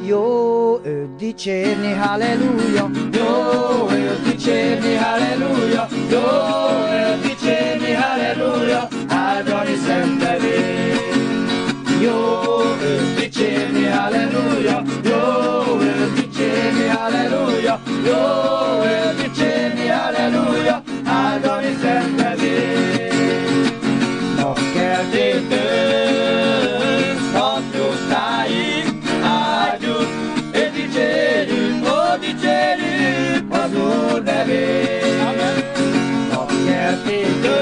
Jó őt dicsérni, halleluja. Jó őt dicsérni, halleluja. Jó őt dicsérni, halleluja. Áldani szent nevét. Jó őt dicsérni, halleluja. Jó őt dicsérni, halleluja. Jó őt dicsérni, halleluja. Áldani szent nevét. Napkeltétől napnyugtáig áldjuk, és dicsérjük, ó dicsérjük az Úr nevét. Napkeltétől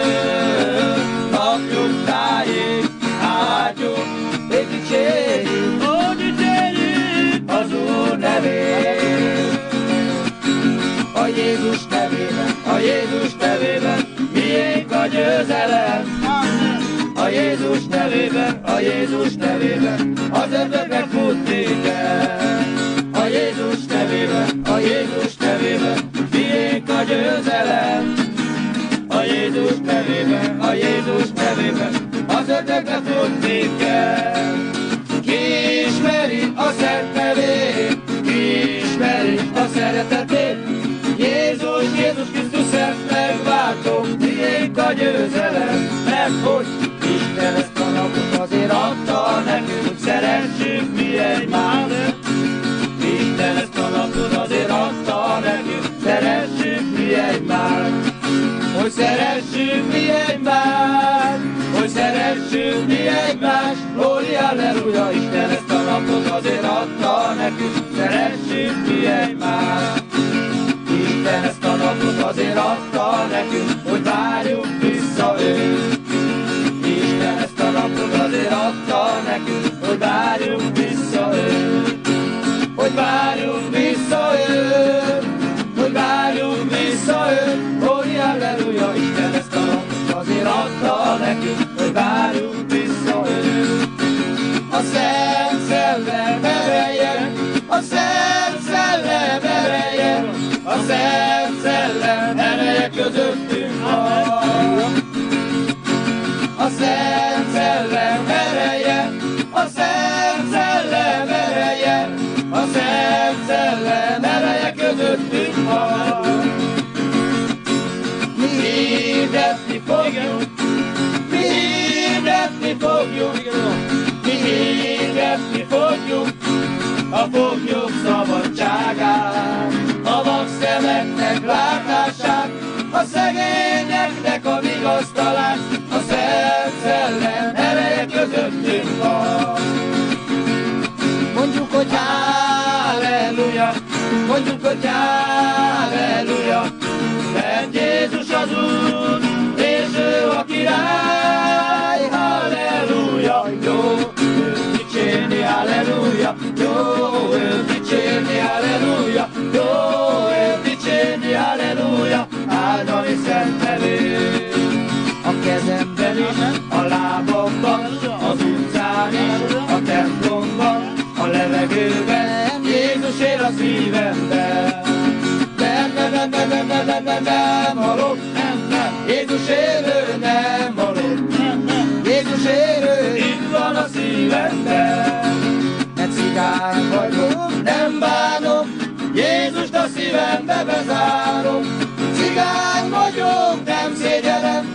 napnyugtáig áldjuk, és dicsérjük, ó dicsérjük az Úr nevét. A Jézus nevében, a Jézus nevében, miénk a győzelem. A Jézus nevében, a Jézus nevében, az ördögnek futni kell. A Jézus nevében, a Jézus nevében, miénk a győzelem. A Jézus nevében, a Jézus nevében, az ördögnek futni kell. Ki ismeri a szent nevét, ki ismeri a szeretetét, Jézus, Jézus Krisztus szent megváltó, miénk a győzelem, mert hogy Isten ezt a napot azért adta nekünk, hogy szeressük mi egymást. Isten ezt a napot azért adta nekünk, szeressük mi egymást. Hogy szeressük mi egymást, hogy szeressük mi egymást. Glóri, halleluja, Isten ezt a napot azért adta nekünk, szeressük mi egymást. Isten ezt a napot azért adta nekünk, hogy várjuk vissza őt. Isten ezt a napot azért adta nekünk, hogy várjuk vissza őt. Hogy várjuk vissza őt, hogy várjuk vissza őt. Glóri, halleluja, Isten ezt a napot azért adta nekünk, hogy várjuk vissza őt. A Szent Szellem ereje, a Szent Szellem ereje, a Szent Szellem ereje közöttünk van. A Szent Szellem ereje, a Szent Szellem ereje, a Szent Szellem ereje közöttünk van. Mi hirdetni fogjuk, mi hirdetni fogjuk, mi hirdetni fogjuk a foglyok szabadságát, a vakszemeknek látását, a szegényeknek a vigasztalást, a Szent Szellem ereje közöttünk van. Mondjuk, hogy halleluja, mondjuk, hogy halleluja, mert Jézus az Úr, és ő a király, halleluja, jó őt dicsérni, halleluja, jó őt dicsérni, halleluja, jó őt dicsérni, halleluja, áldani szent nevét. A kezemben is, a lábamban, az utcán is, a templomban, a levegőben, Jézus él a szívemben. Nem halok, Jézus élő, nem halok, Jézus élő, itt van a szívemben. Mert cigány vagyok, nem bánom, Jézust a szívembe bezárom. Cigány vagyok, nem szégyellem,